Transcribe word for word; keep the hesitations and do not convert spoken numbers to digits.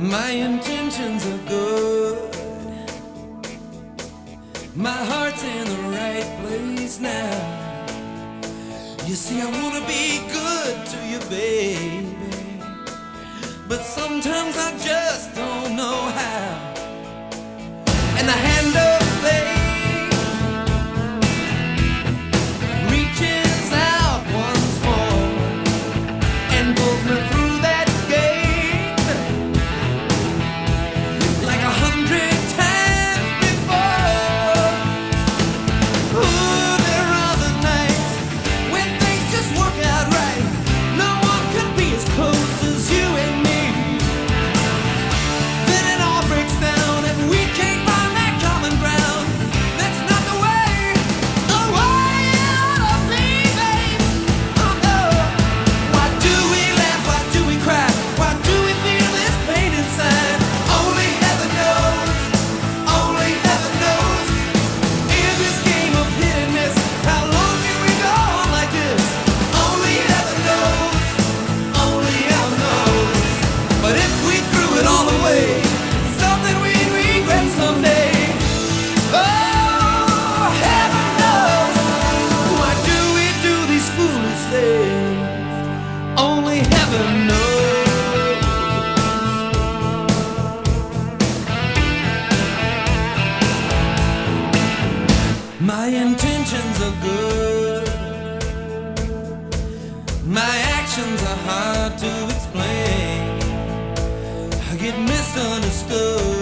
My intentions are good. My heart's in the right place now. You see, I wanna be good to you, baby, but sometimes I just don't know how. And the hand of fate reaches out once more and pulls me through that gate like a hundred times before. Ooh, there are the nights when things just work out right. No one could be as close as you and me. Then it all breaks down and we can't find that common ground. That's not the way, the way it ought to be, babe. Oh no. Why do we laugh? Why do we cry? Why do we feel this pain inside? Only heaven knows. Only heaven knows. In this game of hit and miss, how long can we go on like this? Only heaven knows. Only heaven knows. But if we threw it all away, something we'd regret someday. Oh, heaven knows. Why do we do these foolish things? Only heaven knows. My intentions are good. My actions are hard to explain. I get misunderstood.